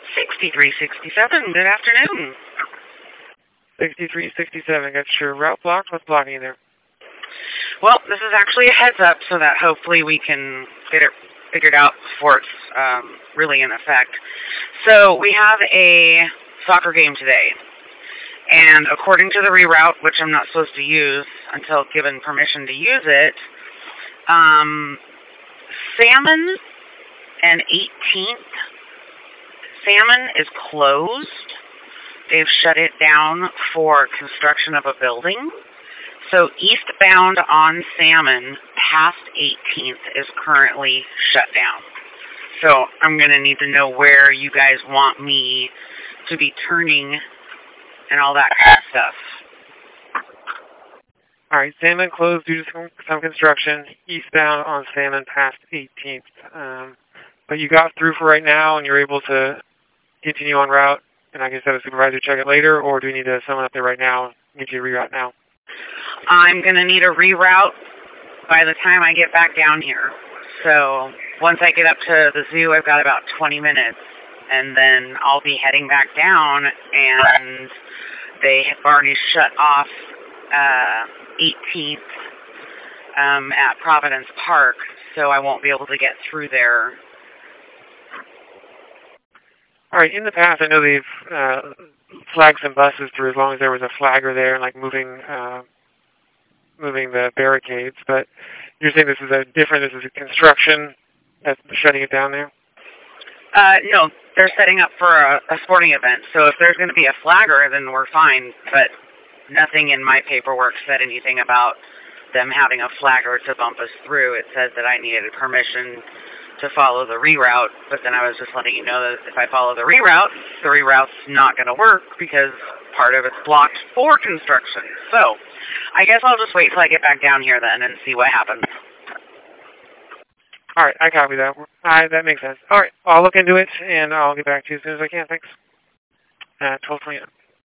6367, good afternoon. 6367, got your route blocked. What's blocking you there? Well, this is actually a heads up so that hopefully we can get it figured out before it's really in effect. So we have a soccer game today. And according to the reroute, which I'm not supposed to use until given permission to use it, Salmon and 18th, Salmon is closed. They've shut it down for construction of a building. So eastbound on Salmon past 18th is currently shut down. So I'm going to need to know where you guys want me to be turning and all that kind of stuff. All right, Salmon closed due to some construction eastbound on Salmon past 18th. But you got through for right now, and you're able to continue on route, and I can have a supervisor check it later, or do we need to someone up there right now and get you a reroute now? I'm going to need a reroute by the time I get back down here. So once I get up to the zoo, I've got about 20 minutes, and then I'll be heading back down, and they have already shut off 18th at Providence Park, so I won't be able to get through there. All right, in the past, I know they've flagged some buses through as long as there was a flagger there and like moving the barricades, but you're saying this is this is a construction that's shutting it down there? No, they're setting up for a sporting event, so if there's going to be a flagger, then we're fine, but nothing in my paperwork said anything about them having a flagger to bump us through. It says that I needed permission to follow the reroute, but then I was just letting you know that if I follow the reroute's not going to work because part of it's blocked for construction. So I guess I'll just wait till I get back down here then and see what happens. All right, I copy that. That makes sense. All right, I'll look into it, and I'll get back to you as soon as I can. Thanks. 12:29.